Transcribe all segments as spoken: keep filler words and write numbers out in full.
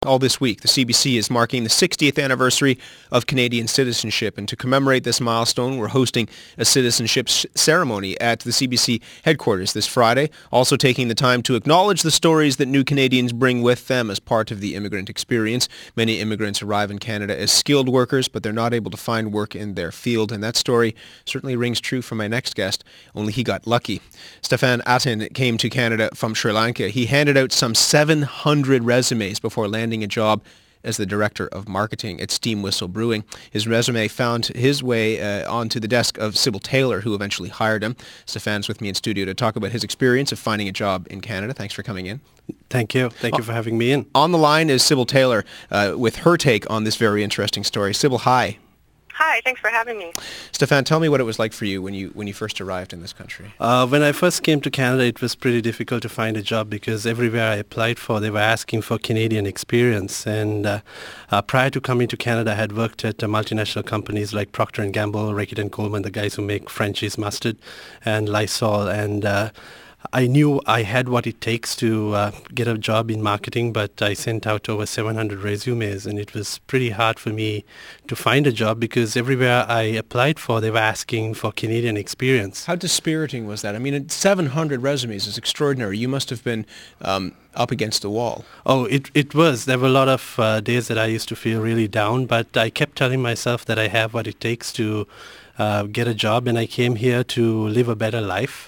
All this week, the C B C is marking the sixtieth anniversary of Canadian citizenship, and to commemorate this milestone, we're hosting a citizenship sh- ceremony at the C B C headquarters this Friday, also taking the time to acknowledge the stories that new Canadians bring with them as part of the immigrant experience. Many immigrants arrive in Canada as skilled workers, but they're not able to find work in their field, and that story certainly rings true for my next guest, only he got lucky. Stefan Atin came to Canada from Sri Lanka. He handed out some seven hundred resumes before landing a job as the director of marketing at Steam Whistle Brewing. His resume found his way uh, onto the desk of Sybil Taylor, who eventually hired him. Stefan's with me in studio to talk about his experience of finding a job in Canada. Thanks for coming in. Thank you. Thank you for having me in. On the line is Sybil Taylor uh, with her take on this very interesting story. Sybil, hi. Hi, thanks for having me. Stefan, tell me what it was like for you when you when you first arrived in this country. Uh, when I first came to Canada, it was pretty difficult to find a job because everywhere I applied for, they were asking for Canadian experience. And uh, uh, prior to coming to Canada, I had worked at uh, multinational companies like Procter and Gamble, Reckitt and Coleman, the guys who make French's mustard, and Lysol. And uh, I knew I had what it takes to uh, get a job in marketing, but I sent out over seven hundred resumes, and it was pretty hard for me to find a job because everywhere I applied for, they were asking for Canadian experience. How dispiriting was that? I mean, seven hundred resumes is extraordinary. You must have been um, up against the wall. Oh, it it was. There were a lot of uh, days that I used to feel really down, but I kept telling myself that I have what it takes to uh, get a job, and I came here to live a better life.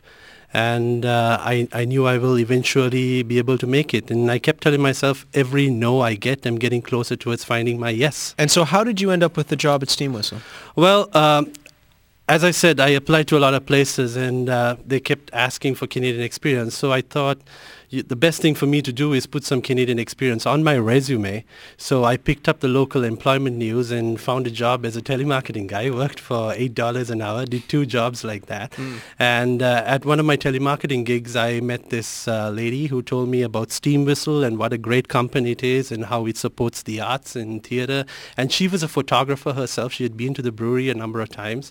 And uh, I, I knew I will eventually be able to make it. And I kept telling myself, every no I get, I'm getting closer towards finding my yes. And so how did you end up with the job at Steam Whistle? Well, um, as I said, I applied to a lot of places, and uh, they kept asking for Canadian experience. So I thought the best thing for me to do is put some Canadian experience on my resume. So I picked up the local employment news and found a job as a telemarketing guy. Worked for eight dollars an hour, did two jobs like that. Mm. And uh, at one of my telemarketing gigs, I met this uh, lady who told me about Steam Whistle and what a great company it is and how it supports the arts and theater. And she was a photographer herself. She had been to the brewery a number of times.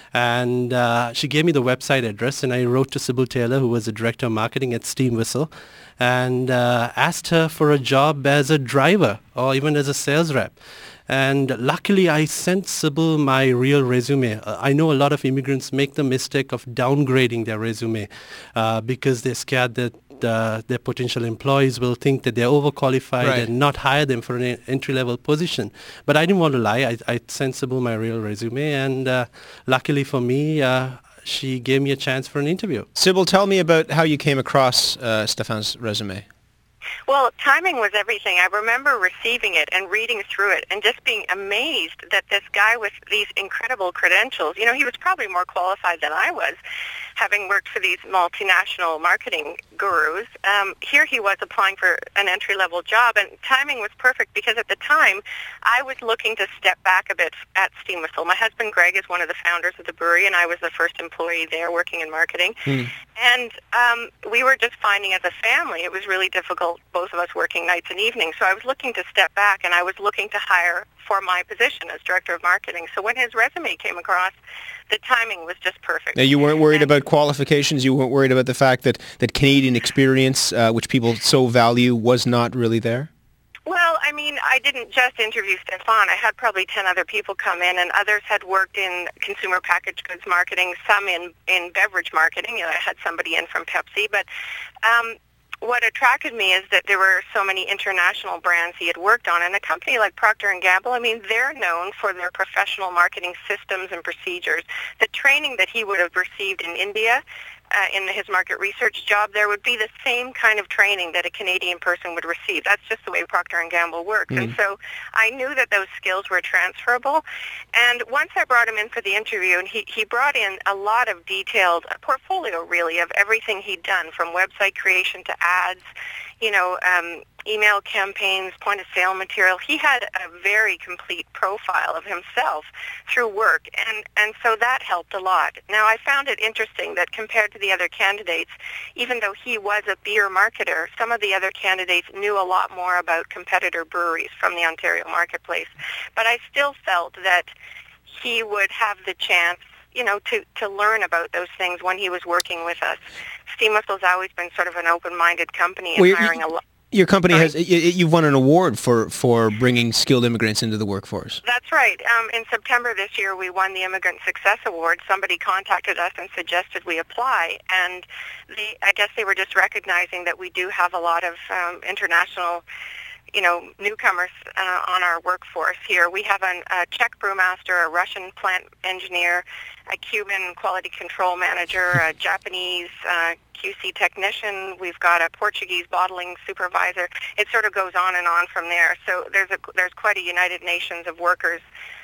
And uh, she gave me the website address, and I wrote to Sybil Taylor, who was the director of marketing at Steam Whistle, and uh, asked her for a job as a driver or even as a sales rep. And luckily, I sent Sybil my real resume. Uh, I know a lot of immigrants make the mistake of downgrading their resume uh, because they're scared that uh, their potential employees will think that they're overqualified right. and not hire them for an entry-level position. But I didn't want to lie. I, I sent Sybil my real resume, and uh, luckily for me, uh, she gave me a chance for an interview. Sybil, tell me about how you came across uh, Stefan's resume. Well, timing was everything. I remember receiving it and reading through it and just being amazed that this guy with these incredible credentials, you know, he was probably more qualified than I was, having worked for these multinational marketing gurus. Um, here he was applying for an entry-level job, and timing was perfect because at the time I was looking to step back a bit at Steam Whistle. My husband Greg is one of the founders of the brewery, and I was the first employee there working in marketing. Hmm. And um, we were just finding as a family it was really difficult, both of us working nights and evenings. So I was looking to step back, and I was looking to hire for my position as director of marketing. So when his resume came across, the timing was just perfect. Now, you weren't worried and about qualifications? You weren't worried about the fact that, that Canadian experience, uh, which people so value, was not really there? Well, I mean, I didn't just interview Stefan. I had probably ten other people come in, and others had worked in consumer packaged goods marketing, some in, in beverage marketing. You know, I had somebody in from Pepsi. But um, what attracted me is that there were so many international brands he had worked on. And a company like Procter and Gamble, I mean, they're known for their professional marketing systems and procedures. The training that he would have received in India, Uh, in his market research job, there would be the same kind of training that a Canadian person would receive. That's just the way Procter and Gamble works. Mm. And so I knew that those skills were transferable. And once I brought him in for the interview, and he, he brought in a lot of detailed a portfolio, really, of everything he'd done, from website creation to ads, you know, um, email campaigns, point-of-sale material. He had a very complete profile of himself through work, and, and so that helped a lot. Now, I found it interesting that compared to the other candidates, even though he was a beer marketer, some of the other candidates knew a lot more about competitor breweries from the Ontario marketplace. But I still felt that he would have the chance, you know, to, to learn about those things when he was working with us. Steam Whistle's always been sort of an open-minded company and well, hiring a lot. Your company Sorry? has, y- y- you've won an award for, for bringing skilled immigrants into the workforce. That's right. Um, in September this year, we won the Immigrant Success Award. Somebody contacted us and suggested we apply, and they, I guess they were just recognizing that we do have a lot of um, international, you know, newcomers uh, on our workforce here. We have an, a Czech brewmaster, a Russian plant engineer, a Cuban quality control manager, a Japanese uh, Q C technician. We've got a Portuguese bottling supervisor. It sort of goes on and on from there. So there's a there's quite a United Nations of workers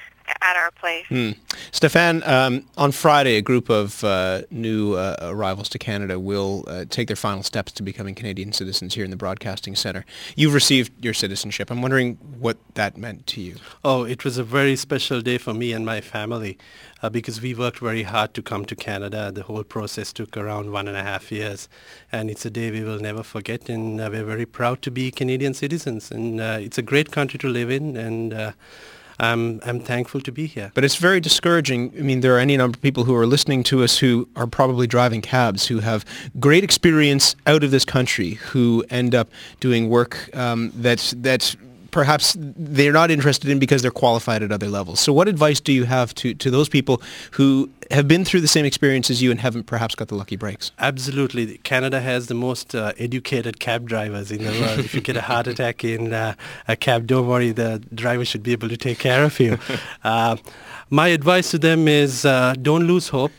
at our place. Hmm. Stefan, um, on Friday, a group of uh, new uh, arrivals to Canada will uh, take their final steps to becoming Canadian citizens here in the Broadcasting Centre. You've received your citizenship. I'm wondering what that meant to you. Oh, it was a very special day for me and my family uh, because we worked very hard to come to Canada. The whole process took around one and a half years, and it's a day we will never forget, and uh, we're very proud to be Canadian citizens. And uh, it's a great country to live in, and uh, I'm, I'm thankful to be here. But it's very discouraging. I mean, there are any number of people who are listening to us who are probably driving cabs, who have great experience out of this country, who end up doing work um, that's, that's perhaps they're not interested in because they're qualified at other levels. So what advice do you have to, to those people who have been through the same experience as you and haven't perhaps got the lucky breaks? Absolutely. Canada has the most uh, educated cab drivers in the world. If you get a heart attack in uh, a cab, don't worry, the driver should be able to take care of you. uh, my advice to them is uh, don't lose hope.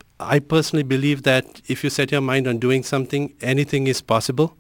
I personally believe that if you set your mind on doing something, anything is possible.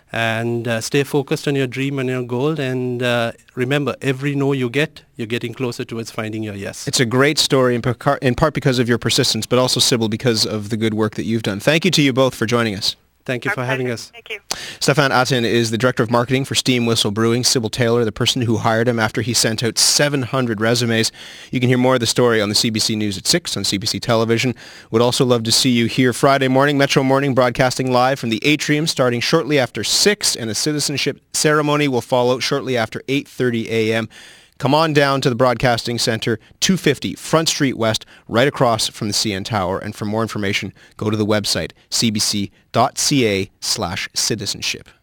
And uh, stay focused on your dream and your goal. And uh, remember, every no you get, you're getting closer towards finding your yes. It's a great story, in, per- in part because of your persistence, but also, Sybil, because of the good work that you've done. Thank you to you both for joining us. Thank you Our for pleasure. having us. Thank you. Stefan Aten is the Director of Marketing for Steam Whistle Brewing. Sybil Taylor, the person who hired him after he sent out seven hundred resumes. You can hear more of the story on the C B C News at six on C B C Television. Would also love to see you here Friday morning, Metro Morning, broadcasting live from the Atrium starting shortly after six, and a citizenship ceremony will follow shortly after eight thirty a.m. Come on down to the Broadcasting Centre, two fifty Front Street West, right across from the C N Tower. And for more information, go to the website, c b c dot c a slash citizenship.